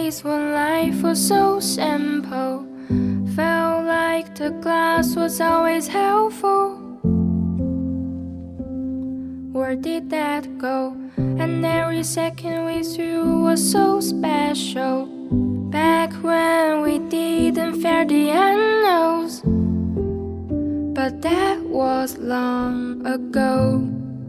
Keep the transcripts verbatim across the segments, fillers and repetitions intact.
days when life was so simple. Felt like the glass was always helpful. Where did that go? And every second we threw was so special. Back when we didn't fear the unknowns, but that was long ago.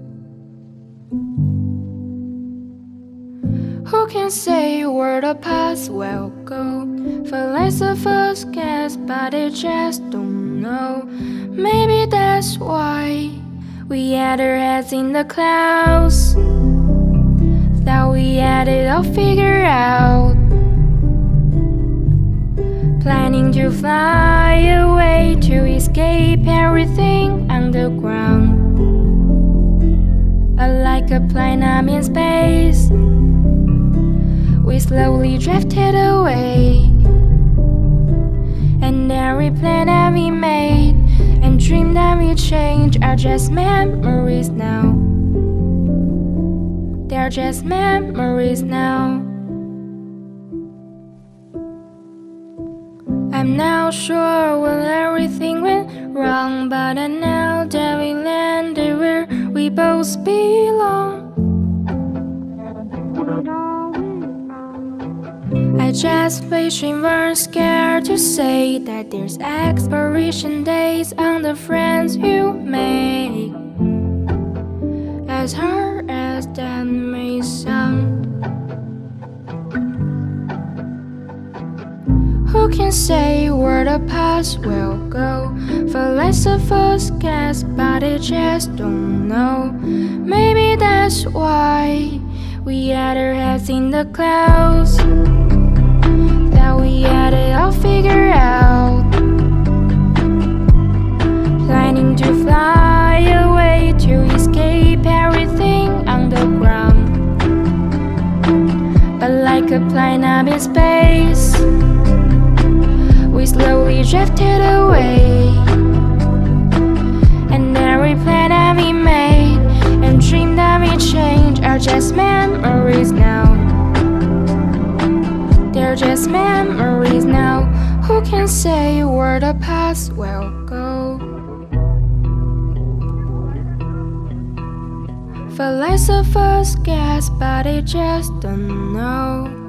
Who can say where the past will go? For less of us guess, but they just don't know. Maybe that's why we had our heads in the clouds. Thought we had it all figured out, planning to fly away to escape everything underground. Like a plane I'm in space, we slowly drifted away. And every plan that we made and dream that we changed are just memories now. They're just memories now. I'm not sure when everything went wrong, but I know that we landed where we both belong. I just wish we weren't scared to say that there's expiration dates on the friends you make. As hard as that may sound, who can say where the past will go? For less of us guess, but they just don't know. Maybe that's why we had our heads in the clouds. That we had it all figured out, planning to fly away to escape everything underground. But like a plane up in space, we slowly drifted away. And every plan that we made and dream that we changed are just memories now. They're just memories now. Who can say where the past will go? For less of us guess, but they just don't know.